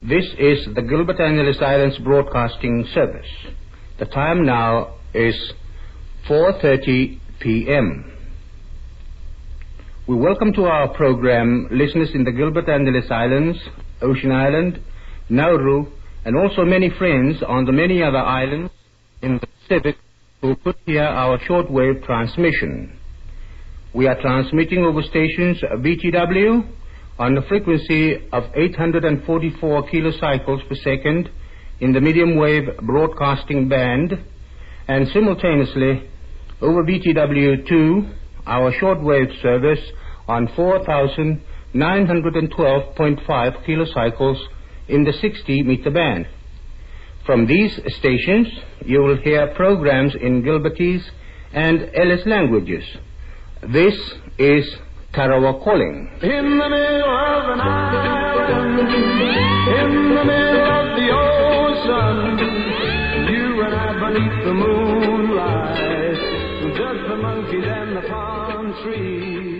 This is the Gilbert and Ellice Islands Broadcasting Service. The time now is 4:30 p.m. We welcome to our program listeners in the Gilbert and Ellice Islands, Ocean Island, Nauru, and also many friends on the many other islands in the Pacific who could hear our shortwave transmission. We are transmitting over stations BTW on the frequency of 844 kilocycles per second in the medium wave broadcasting band, and simultaneously over BTW2, our shortwave service, on 4,912.5 kilocycles in the 60-meter band. From these stations, you will hear programs in Gilbertese and Ellice languages. This is Tarawa Calling. In the middle of an island, in the middle of the ocean, you and I beneath the moonlight, just the monkeys and the palm trees.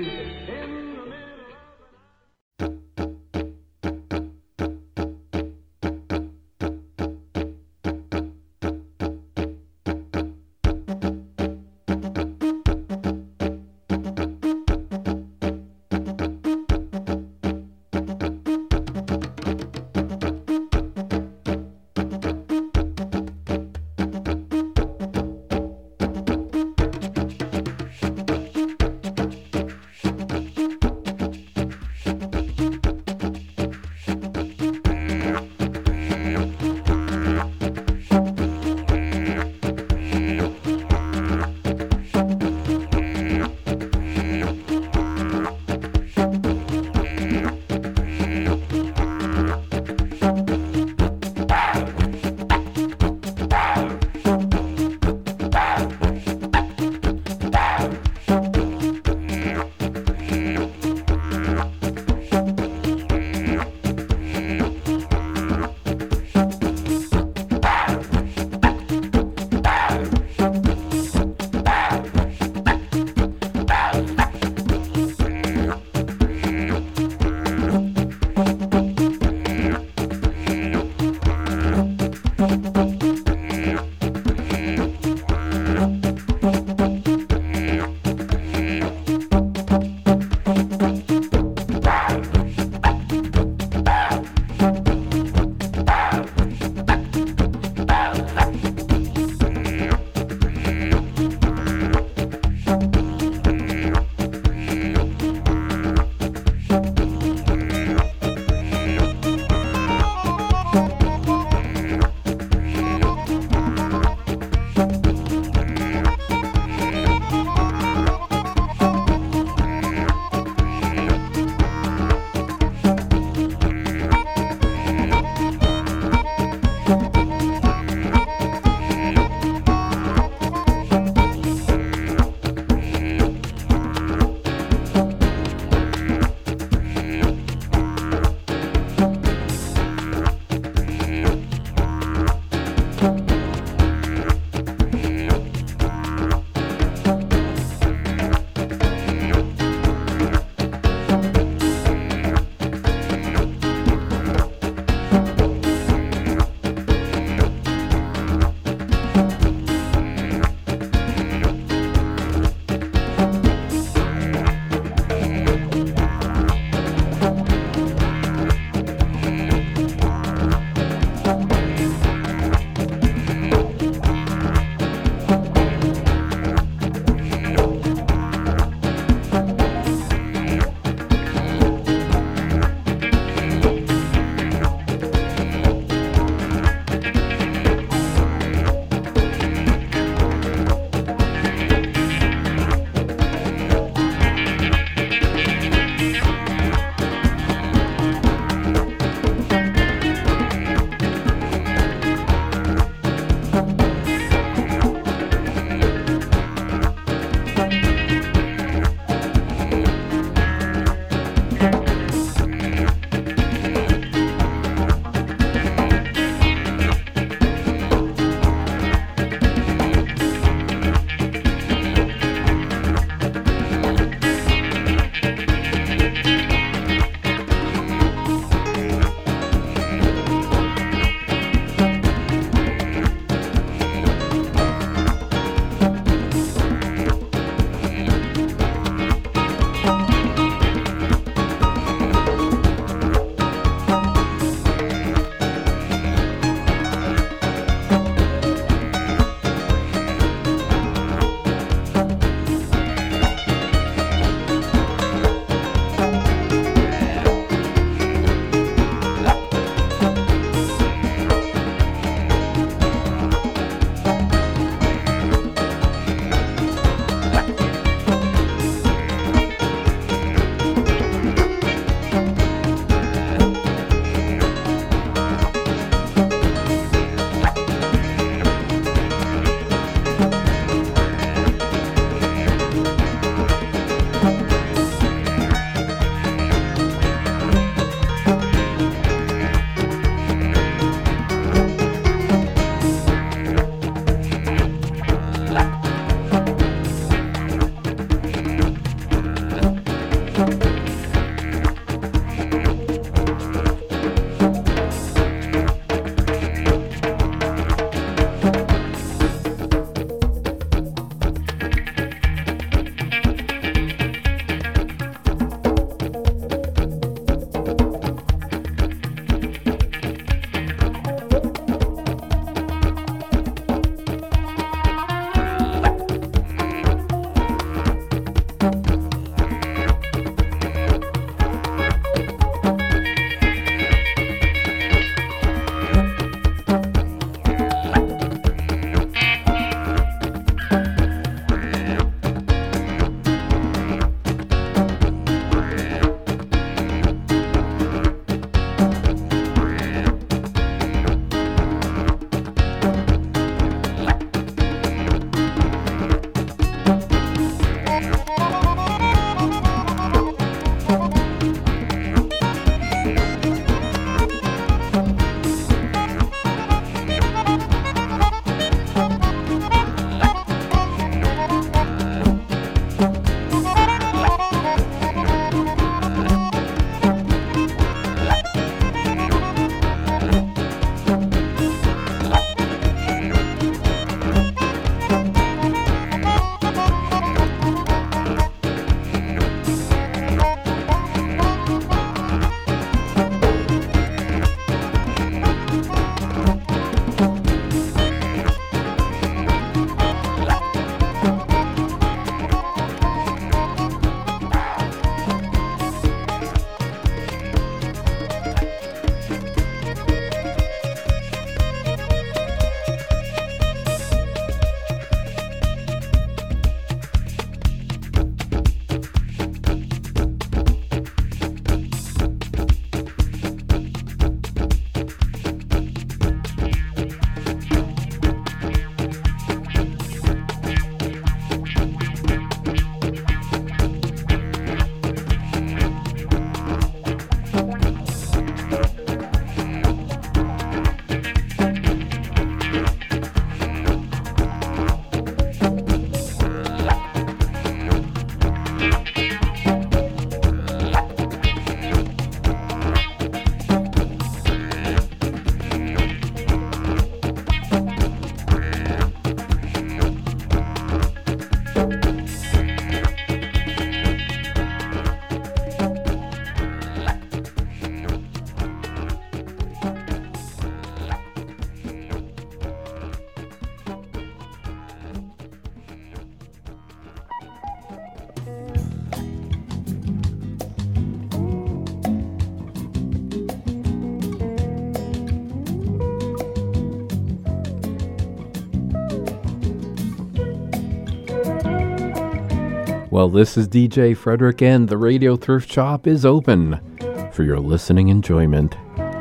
Well, this is DJ Frederick, and the Radio Thrift Shop is open for your listening enjoyment.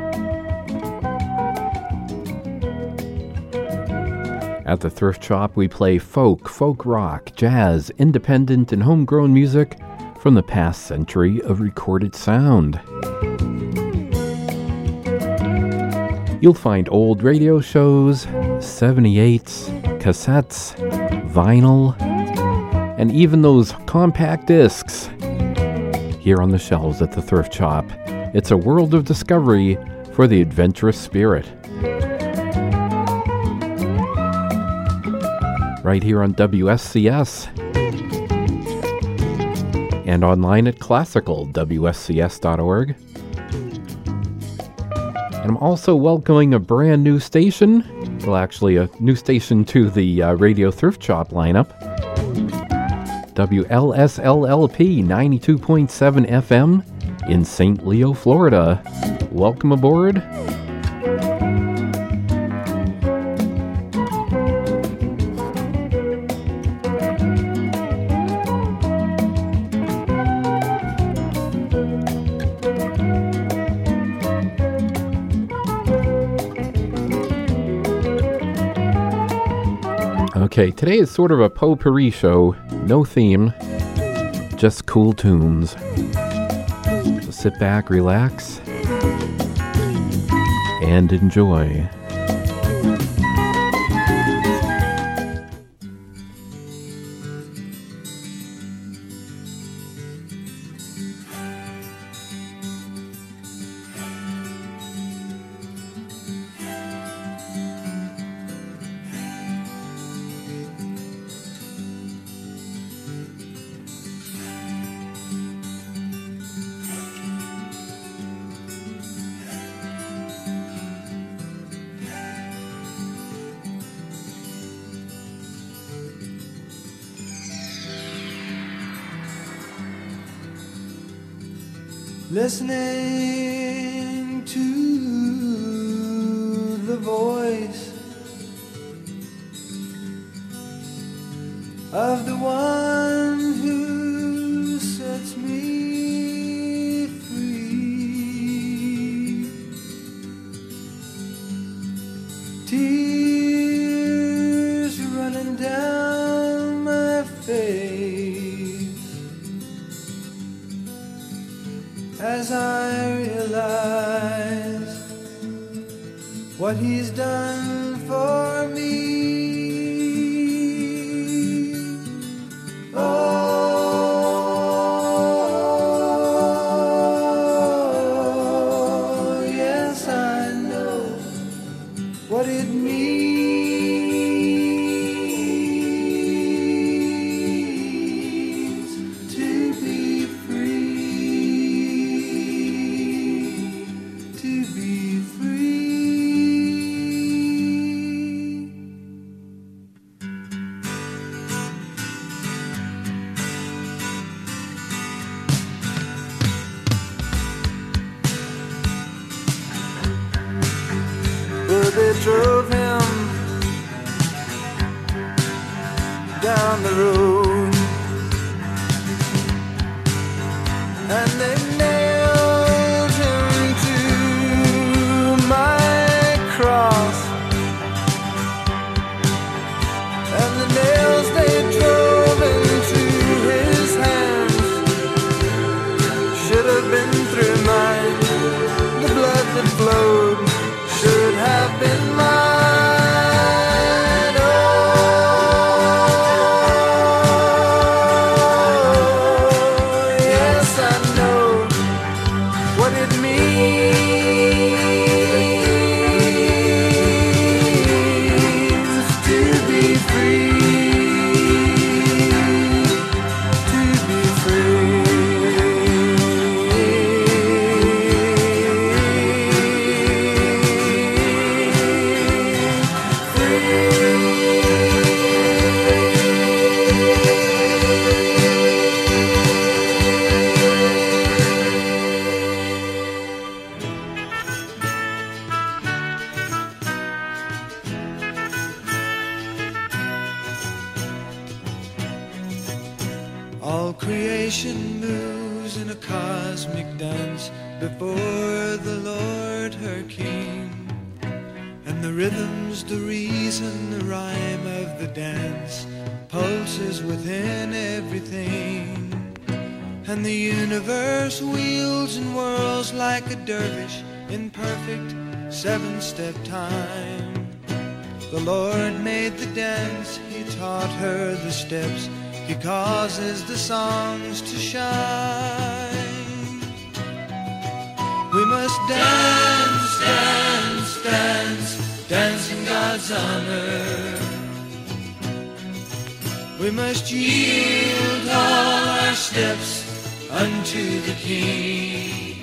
At the Thrift Shop, we play folk rock, jazz, independent, and homegrown music from the past century of recorded sound. You'll find old radio shows, 78s, cassettes, vinyl, and even those compact discs here on the shelves at the Thrift Shop. It's a world of discovery for the adventurous spirit. Right here on WSCS and online at classicalwscs.org. And I'm also welcoming a brand new station, well, actually a new station to the Radio Thrift Shop lineup. WLSLLP 92.7 FM in St. Leo, Florida. Welcome aboard. Okay, today is sort of a potpourri show. No theme, just cool tunes. So sit back, relax, and enjoy. Listening to the voice of the one who sets me free. Tears running down my face as I realize what he's done for me. Oh, yes, I know what it means to be free, to be free. Well, they drove him down the road, and they nailed him to my cross, and the nails they drove into his hands should have been through mine. The blood that flowed should have been mine. Oh, creation moves in a cosmic dance before the Lord her King. And the rhythm's the reason, the rhyme of the dance pulses within everything. And the universe wheels and whirls like a dervish in perfect seven-step time. The Lord made the dance, He taught her the steps, He causes the songs to shine. We must dance, dance, dance, dance in God's honor. We must yield all our steps unto the King.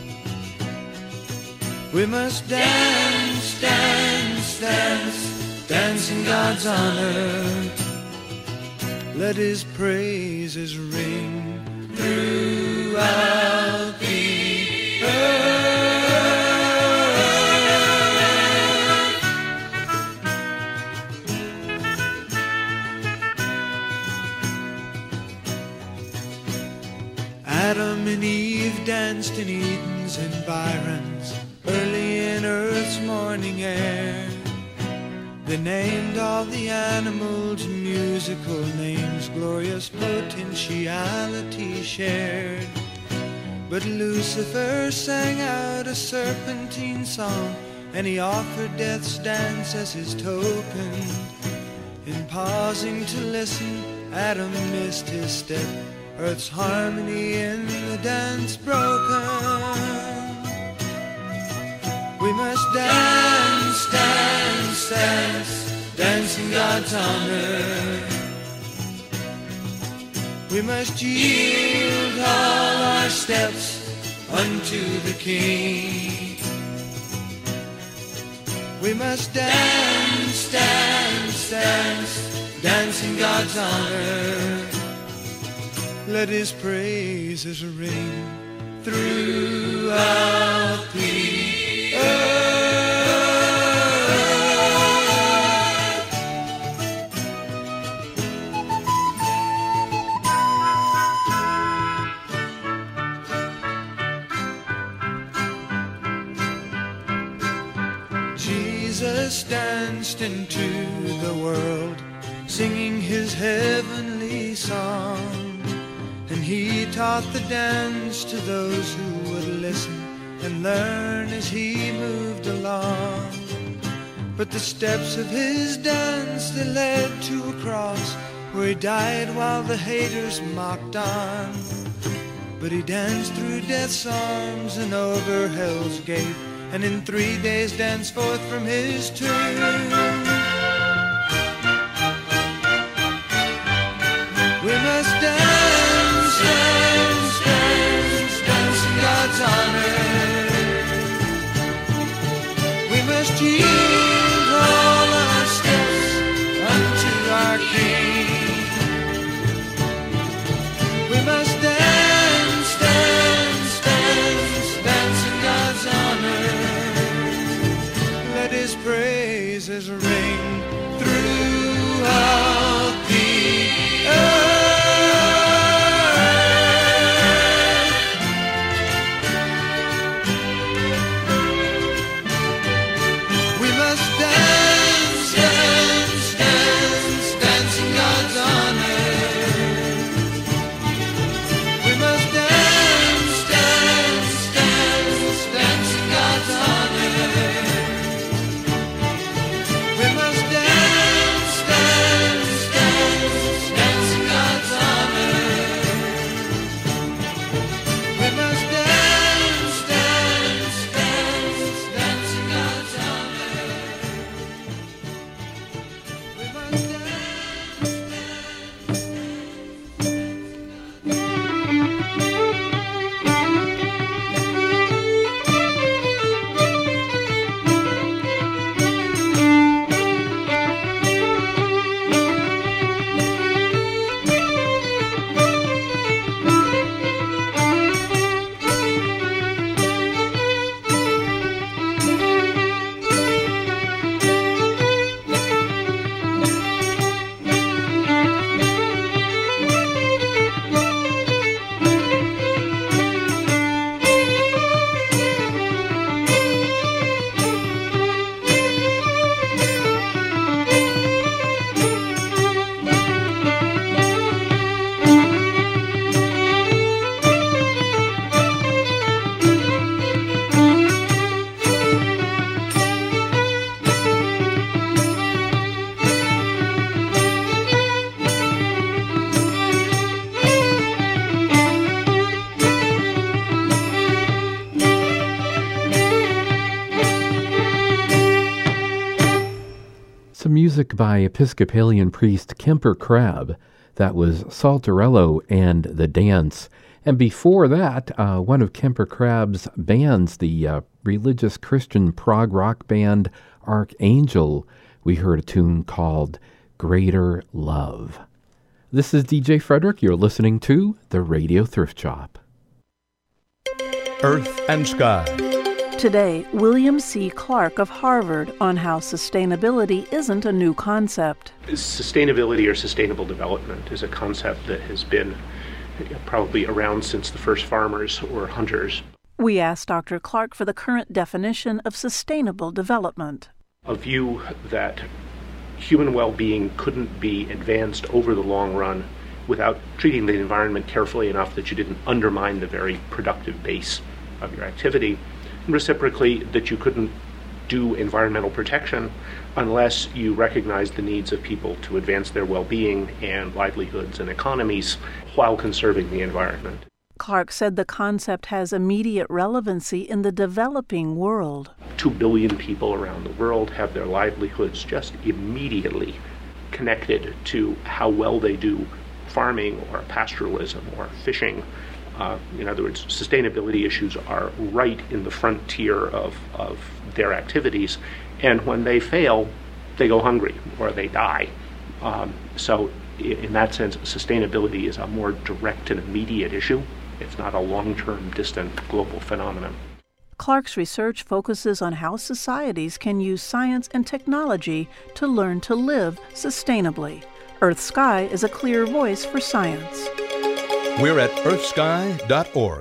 We must dance, dance, dance, dance in God's honor. Let His praises ring throughout the earth. Adam and Eve danced in Eden's environs, early in earth's morning air. They named all the animals musical names, glorious potentiality shared. But Lucifer sang out a serpentine song, and he offered death's dance as his token. In pausing to listen, Adam missed his step, earth's harmony in the dance broken. We must dance, dance, dance, dance in God's honor. We must yield all our steps unto the King. We must dance, dance, dance, dance in God's honor. Let His praises ring throughout the earth. Jesus danced into the world, singing His heavenly song. And He taught the dance to those who would listen and learn as He moved along. But the steps of His dance, they led to a cross where He died while the haters mocked on. But He danced through death's arms and over hell's gate, and in 3 days danced forth from His tomb. We must dance, dance, dance, dance in God's honor. We must yield all our steps unto our King. We must dance, dance, dance, dance in God's honor. Let His praises ring throughout the earth. We must Some music by Episcopalian priest Kemper Crab. That was Saltarello and The Dance. And before that, one of Kemper Crab's bands, the religious Christian prog rock band Archangel, we heard a tune called Greater Love. This is DJ Frederick. You're listening to the Radio Thrift Shop. Earth and Sky. Today, William C. Clark of Harvard on how sustainability isn't a new concept. Sustainability or sustainable development is a concept that has been probably around since the first farmers or hunters. We asked Dr. Clark for the current definition of sustainable development. A view that human well-being couldn't be advanced over the long run without treating the environment carefully enough that you didn't undermine the very productive base of your activity. Reciprocally, that you couldn't do environmental protection unless you recognized the needs of people to advance their well-being and livelihoods and economies while conserving the environment. Clark said the concept has immediate relevancy in the developing world. 2 billion people around the world have their livelihoods just immediately connected to how well they do farming or pastoralism or fishing. In other words, sustainability issues are right in the frontier of their activities, and when they fail, they go hungry or they die. So in that sense, sustainability is a more direct and immediate issue. It's not a long-term, distant global phenomenon. Clark's research focuses on how societies can use science and technology to learn to live sustainably. Earth Sky is a clear voice for science. We're at earthsky.org.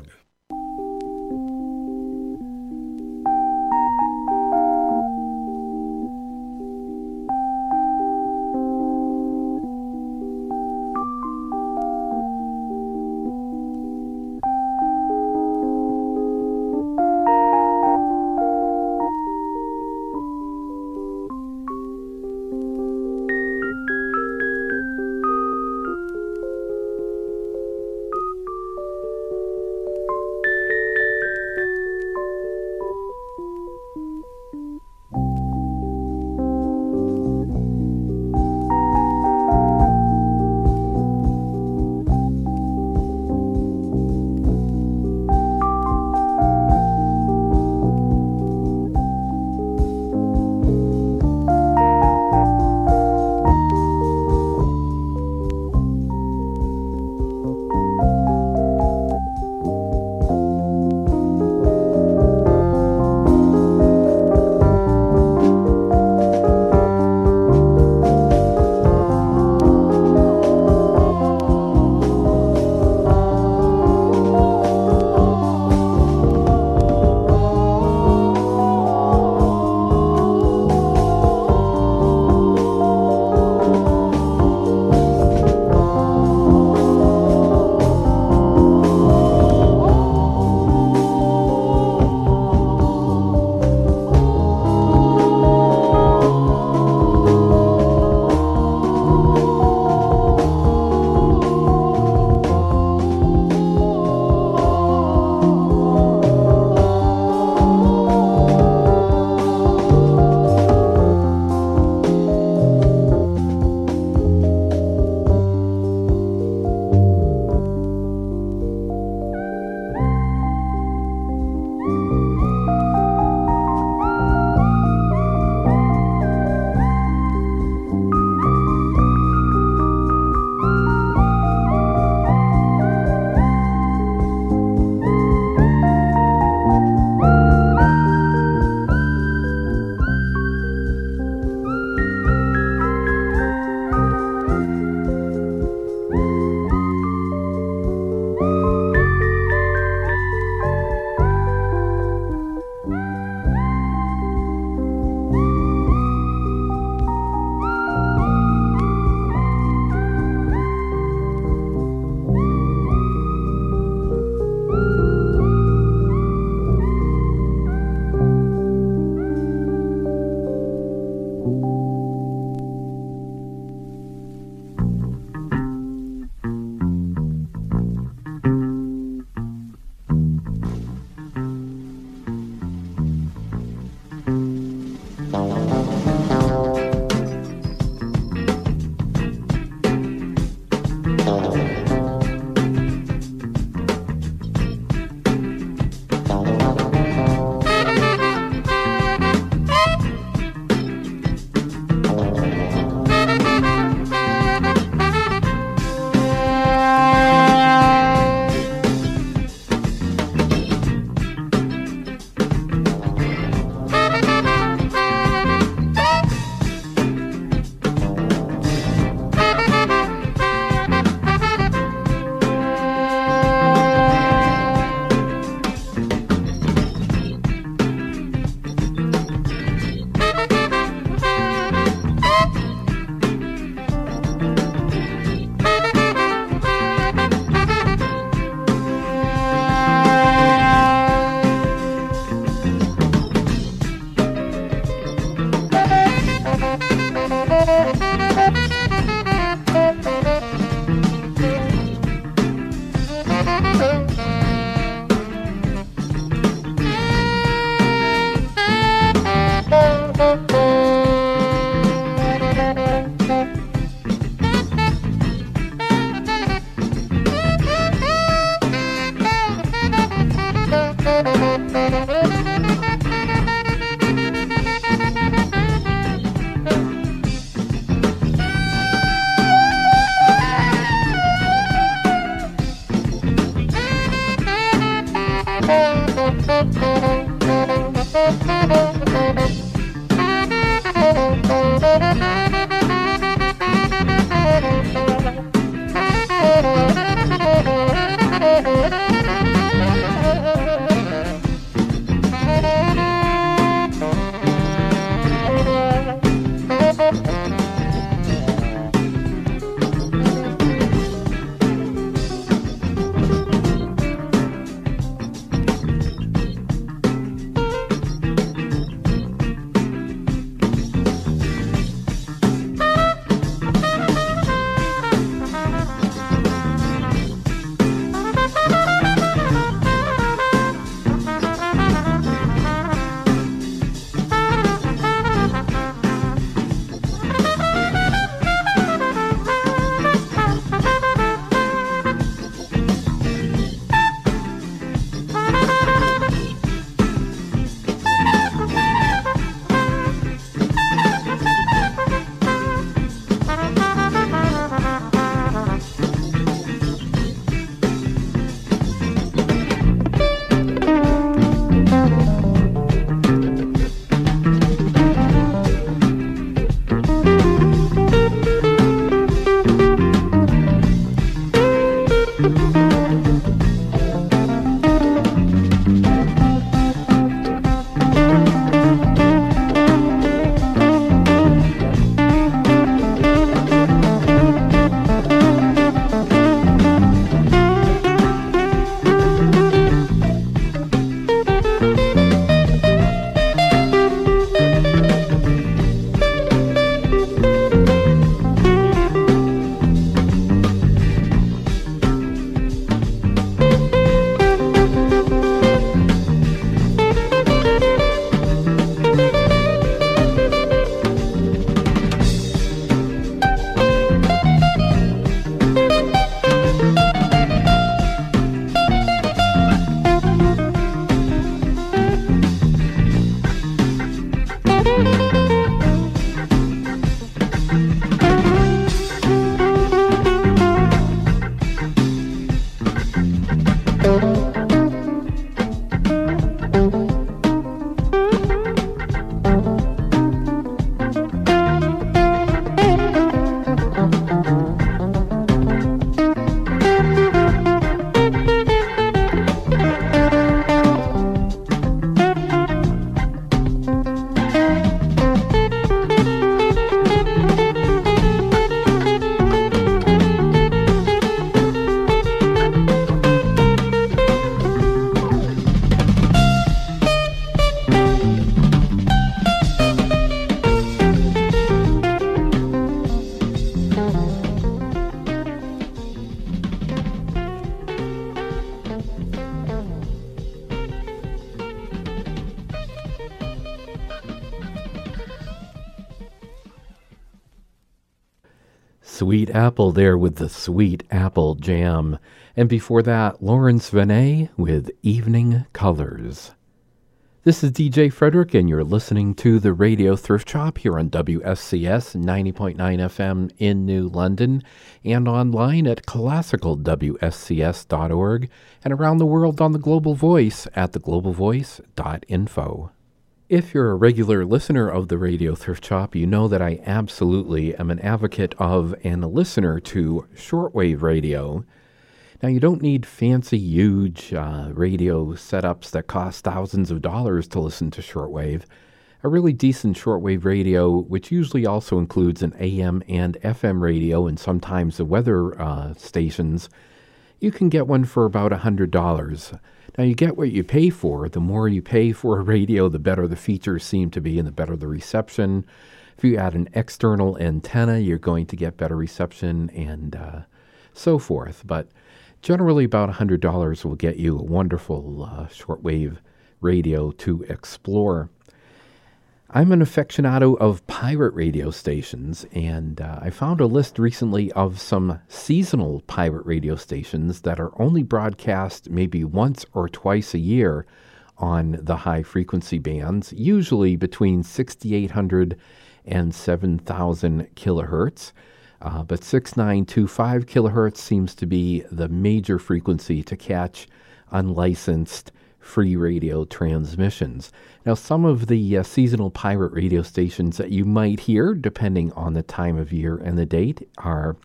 Sweet Apple there with the Sweet Apple Jam. And before that, Lawrence Venet with Evening Colors. This is DJ Frederick, and you're listening to the Radio Thrift Shop here on WSCS 90.9 FM in New London and online at classicalwscs.org and around the world on the Global Voice at theglobalvoice.info. If you're a regular listener of the Radio Thrift Shop, you know that I absolutely am an advocate of and a listener to shortwave radio. Now, you don't need fancy, huge radio setups that cost thousands of dollars to listen to shortwave. A really decent shortwave radio, which usually also includes an AM and FM radio and sometimes the weather stations, you can get one for about $100. Now, you get what you pay for. The more you pay for a radio, the better the features seem to be and the better the reception. If you add an external antenna, you're going to get better reception and so forth. But generally, about $100 will get you a wonderful shortwave radio to explore. I'm an aficionado of pirate radio stations, and I found a list recently of some seasonal pirate radio stations that are only broadcast maybe once or twice a year on the high-frequency bands, usually between 6,800 and 7,000 kilohertz. But 6925 kilohertz seems to be the major frequency to catch unlicensed free radio transmissions. Now, some of the seasonal pirate radio stations that you might hear, depending on the time of year and the date, are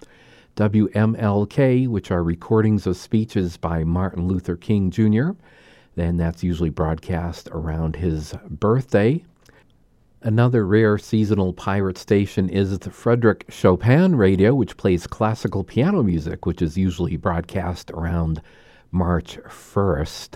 WMLK, which are recordings of speeches by Martin Luther King Jr. Then that's usually broadcast around his birthday. Another rare seasonal pirate station is the Frederick Chopin Radio, which plays classical piano music, which is usually broadcast around March 1st.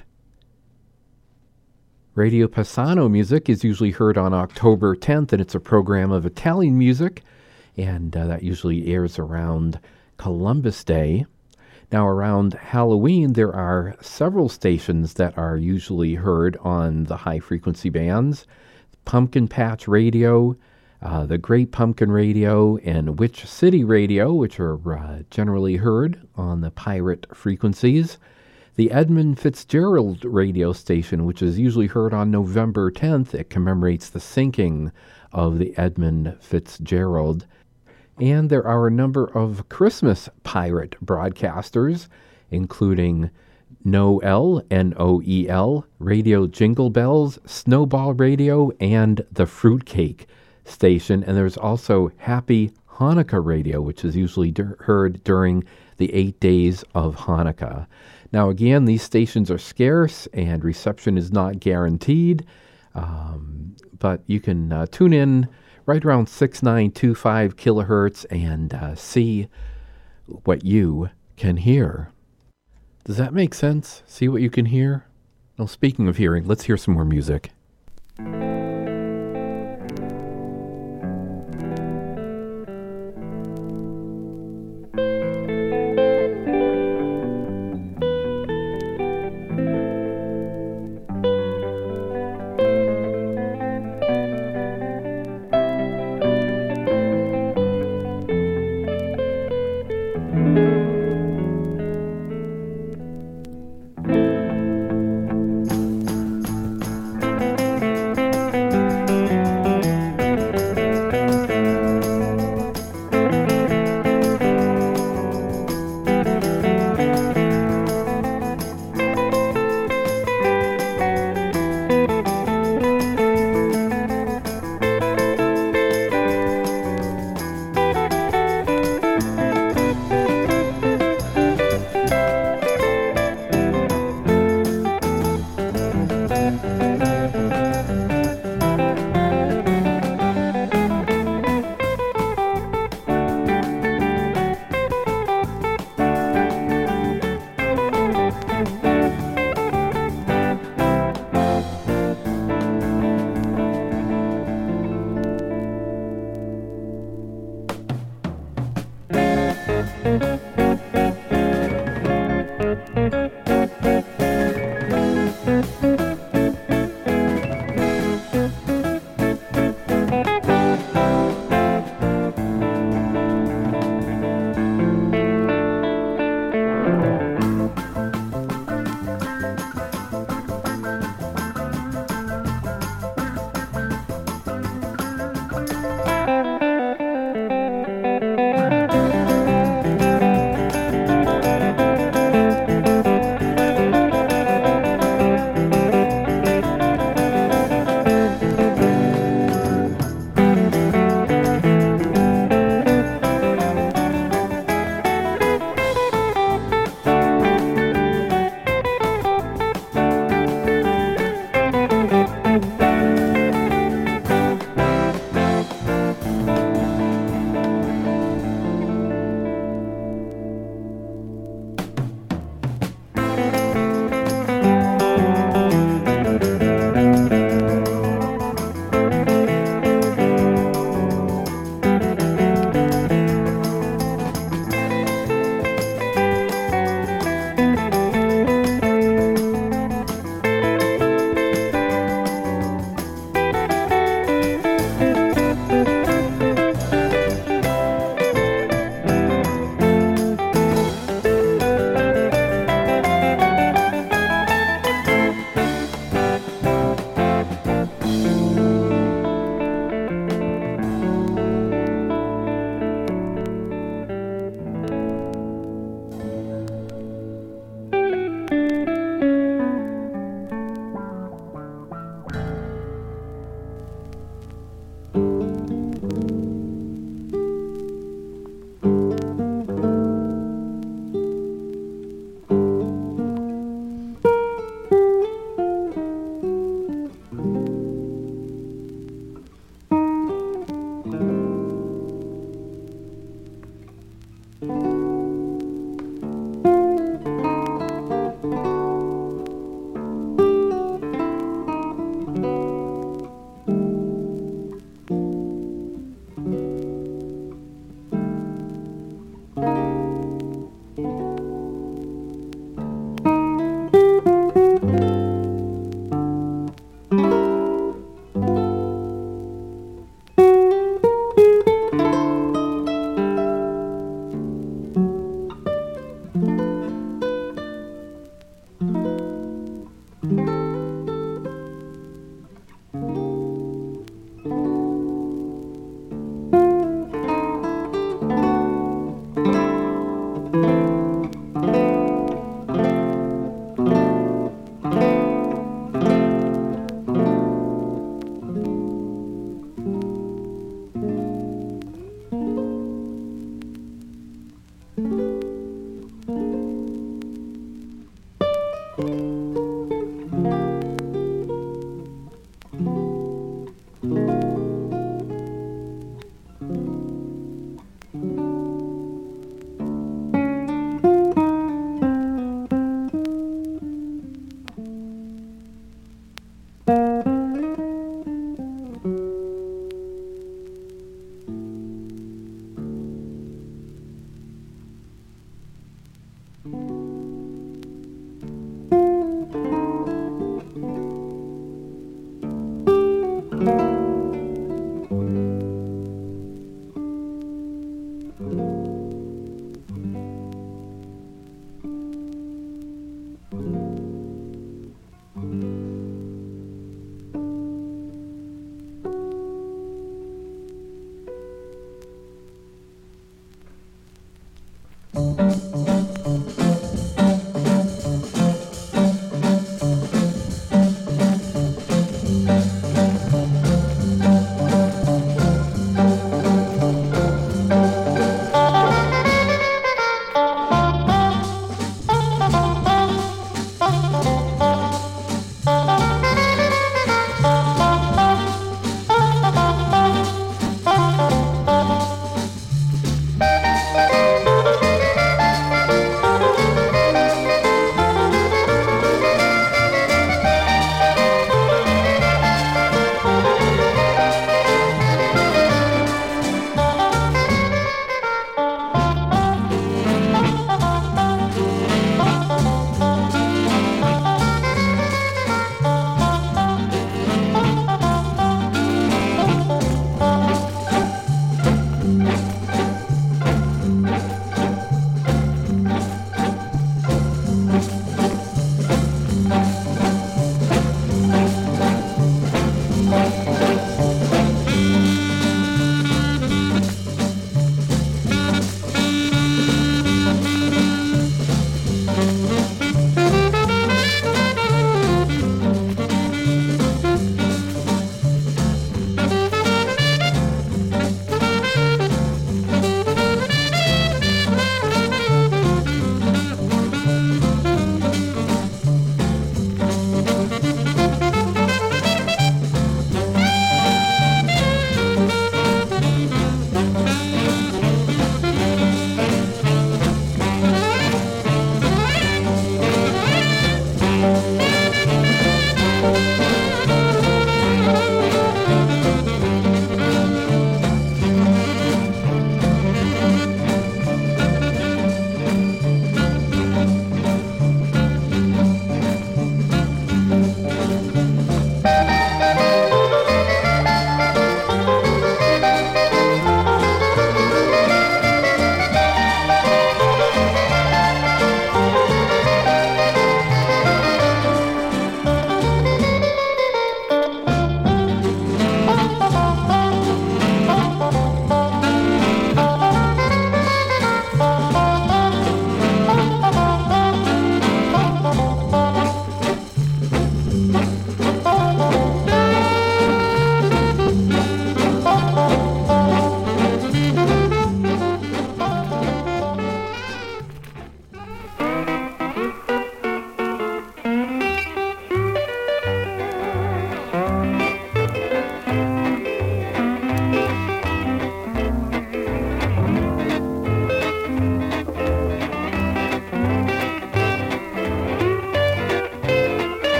Radio Pisano music is usually heard on October 10th, and it's a program of Italian music, and that usually airs around Columbus Day. Now, around Halloween, there are several stations that are usually heard on the high-frequency bands. Pumpkin Patch Radio, the Great Pumpkin Radio, and Witch City Radio, which are generally heard on the pirate frequencies. The Edmund Fitzgerald radio station, which is usually heard on November 10th. It commemorates the sinking of the Edmund Fitzgerald. And there are a number of Christmas pirate broadcasters, including Noel, N-O-E-L, Radio Jingle Bells, Snowball Radio, and the Fruitcake station. And there's also Happy Hanukkah Radio, which is usually heard during the 8 days of Hanukkah. Now, again, these stations are scarce and reception is not guaranteed, but you can tune in right around 6925 kilohertz and see what you can hear. Does that make sense? See what you can hear? Well, speaking of hearing, let's hear some more music.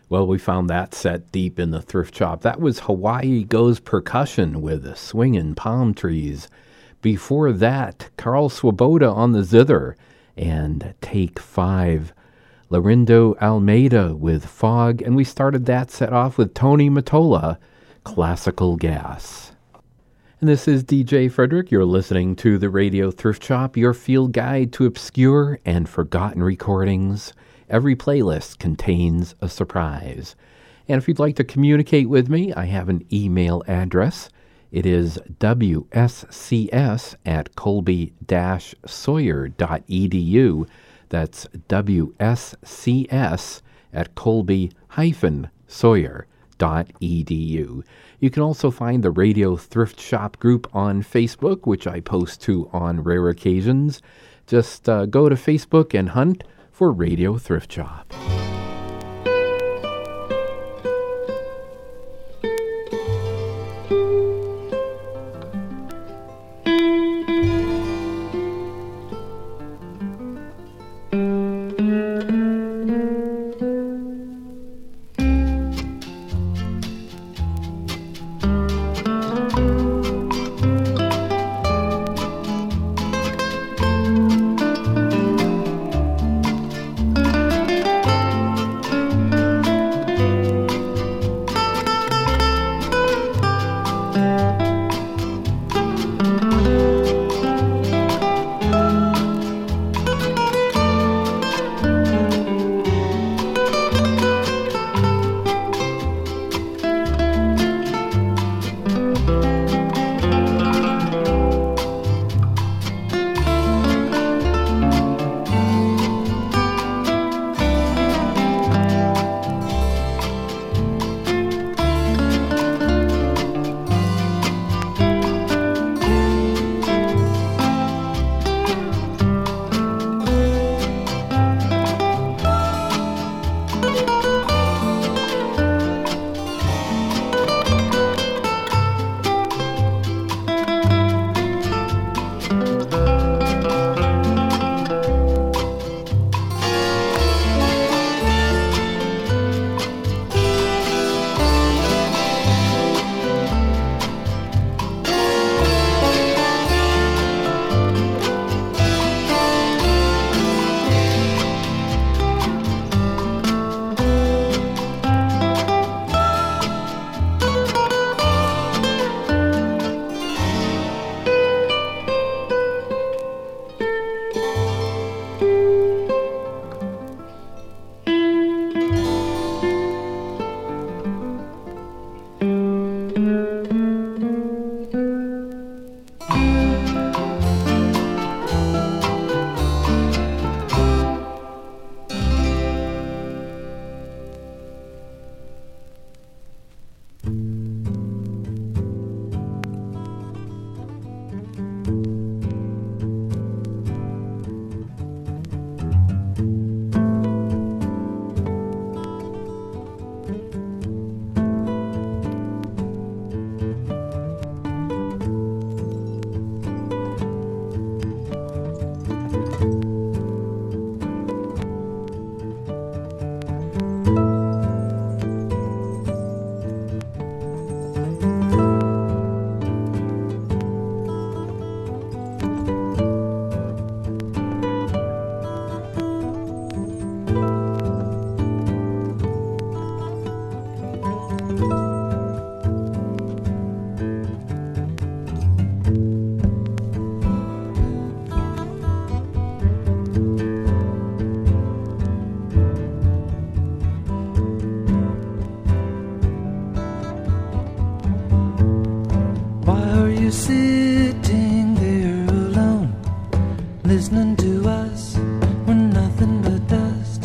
Well, we found that set deep in the thrift shop. That was Hawaii Goes Percussion with Swingin' Palm Trees. Before that, Carl Swoboda on the zither and Take 5. Larindo Almeida with Fog, and we started that set off with Tony Mottola, Classical Gas. And this is DJ Frederick. You're listening to the Radio Thrift Shop, your field guide to obscure and forgotten recordings. Every playlist contains a surprise. And if you'd like to communicate with me, I have an email address. It is wscs@colby-sawyer.edu. That's wscs@colby-sawyer.edu. You can also find the Radio Thrift Shop group on Facebook, which I post to on rare occasions. Just go to Facebook and hunt for Radio Thrift Shop. you sitting there alone, listening to us, we're nothing but dust.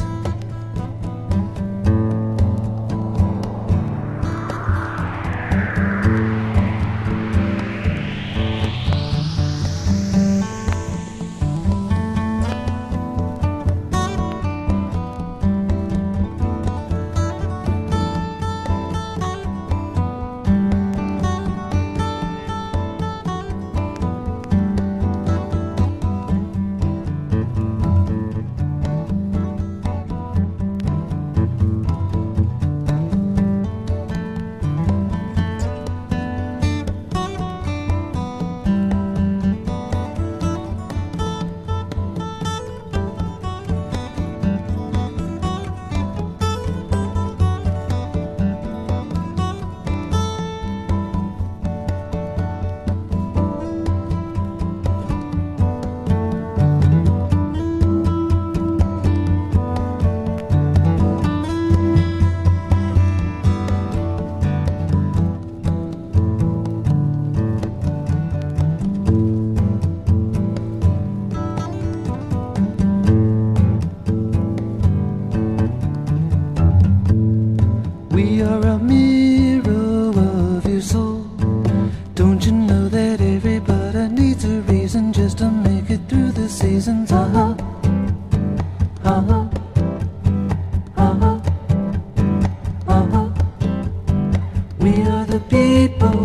are a mirror of your soul. Don't you know that everybody needs a reason just to make it through the seasons? Uh-huh, uh-huh, uh-huh, uh-huh. We are the people.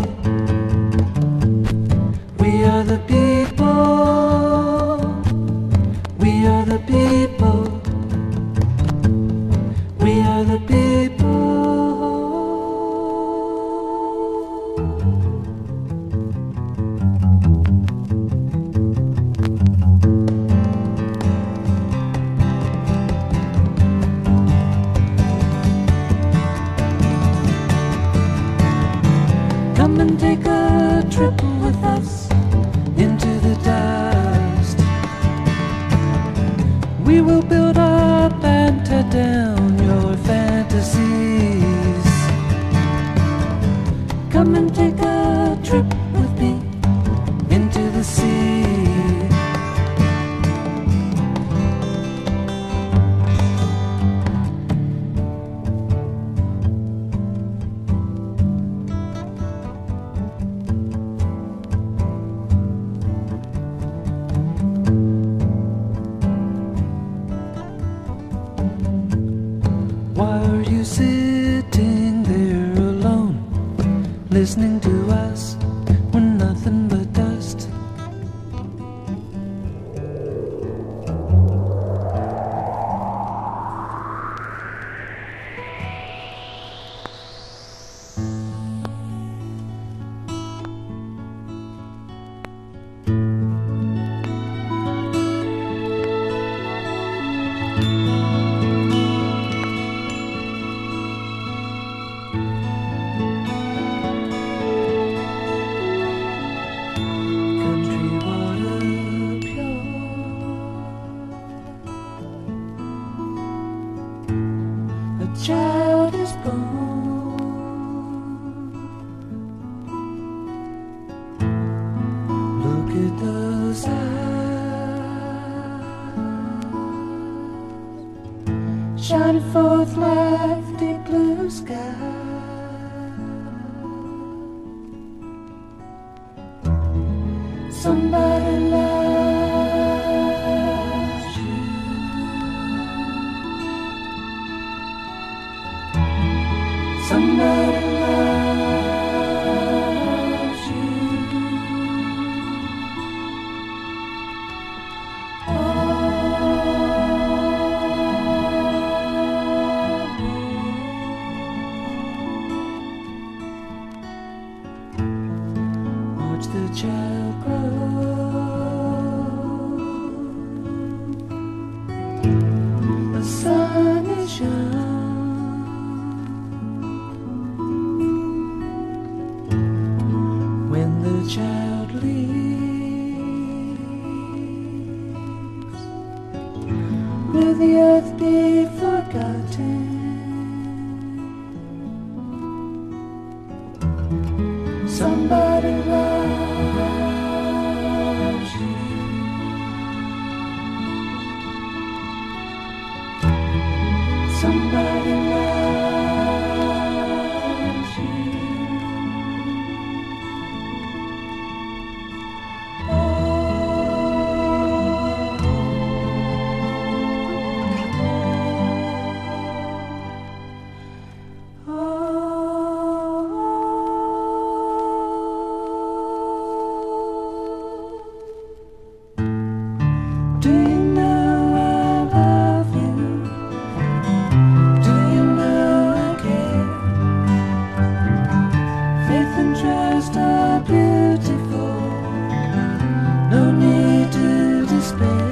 We are the people. We are the people. We are the people. Come and take a trip with us into the dust. We will build up and tear down your fantasies. Come and take a trip with me into the sea. Why are you sitting there alone, listening to us when nothing but dust? Country water pure, a child is born. Look at those eyes, shining forth like the deep blue sky. Somebody loves you. Somebody loves you. Watch the child grow. The sun is young. When the child leaves, will the earth be forgotten? Somebody loves you. Somebody loves you. Do you know I love you? Do you know I care? Faith and trust are beautiful. No need to despair.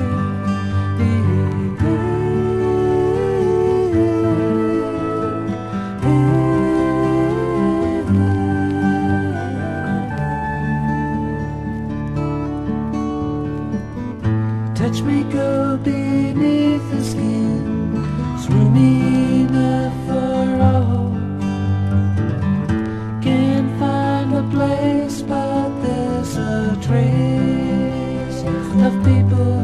Touch me, go beneath the skin. It's roomy enough for all. Can't find a place, but there's a trace of people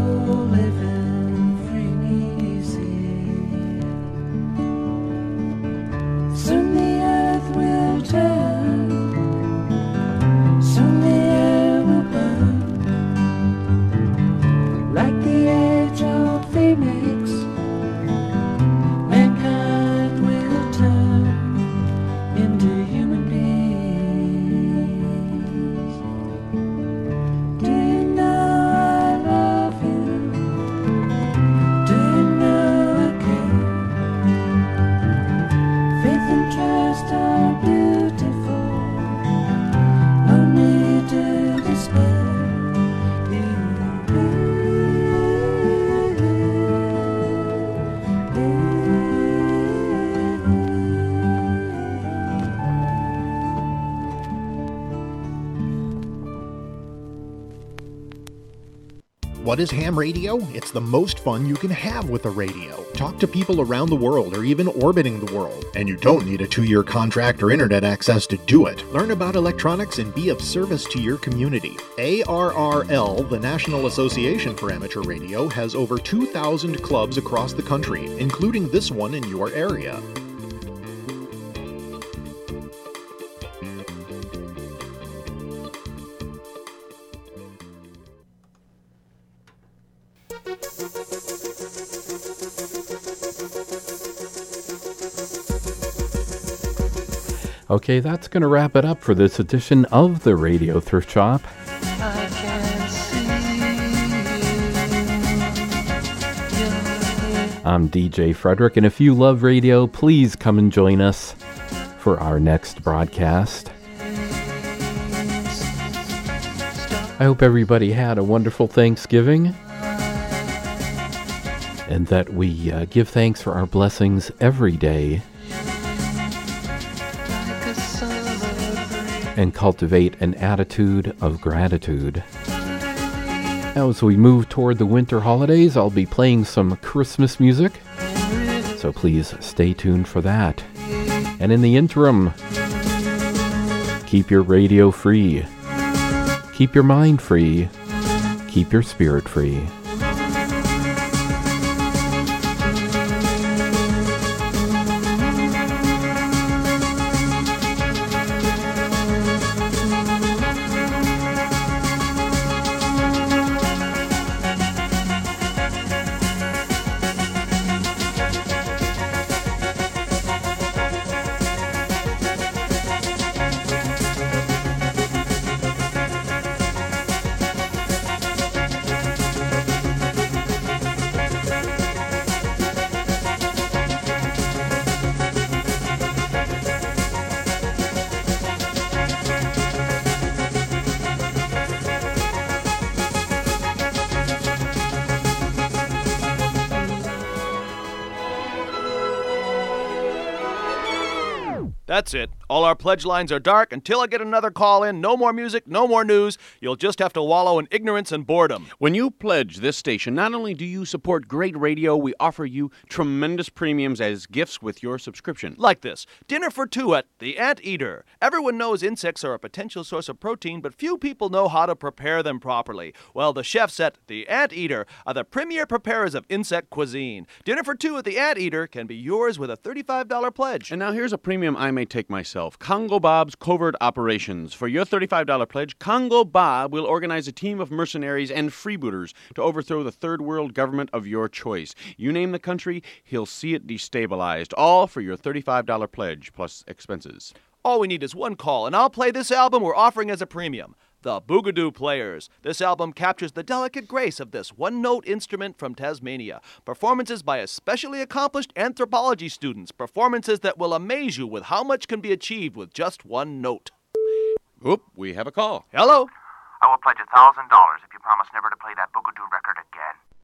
living free and easy. Soon and trust are beautiful. No need to despair. What is ham radio? It's the most fun you can have with a radio. Talk to people around the world or even orbiting the world. And you don't need a 2-year contract or internet access to do it. Learn about electronics and be of service to your community. ARRL, the National Association for Amateur Radio, has over 2,000 clubs across the country, including this one in your area. Okay, that's going to wrap it up for this edition of the Radio Thrift Shop. I'm DJ Frederick, and if you love radio, please come and join us for our next broadcast. I hope everybody had a wonderful Thanksgiving, and that we give thanks for our blessings every day, and cultivate an attitude of gratitude. As we move toward the winter holidays, I'll be playing some Christmas music, so please stay tuned for that. And in the interim, keep your radio free, keep your mind free, keep your spirit free. That's it. All our pledge lines are dark. Until I get another call in, no more music, no more news. You'll just have to wallow in ignorance and boredom. When you pledge this station, not only do you support great radio, we offer you tremendous premiums as gifts with your subscription. Like this. Dinner for two at The Anteater. Everyone knows insects are a potential source of protein, but few people know how to prepare them properly. Well, the chefs at The Anteater are the premier preparers of insect cuisine. Dinner for two at The Anteater can be yours with a $35 pledge. And now here's a premium I may take myself. Congo Bob's Covert Operations. For your $35 pledge, Congo Bob will organize a team of mercenaries and freebooters to overthrow the third world government of your choice. You name the country, he'll see it destabilized. All for your $35 pledge, plus expenses. All we need is one call, and I'll play this album we're offering as a premium. The Boogadoo Players. This album captures the delicate grace of this one-note instrument from Tasmania. Performances by especially accomplished anthropology students. Performances that will amaze you with how much can be achieved with just one note. Oop, we have a call. Hello? I will pledge $1,000 if you promise never to play that Boogadoo record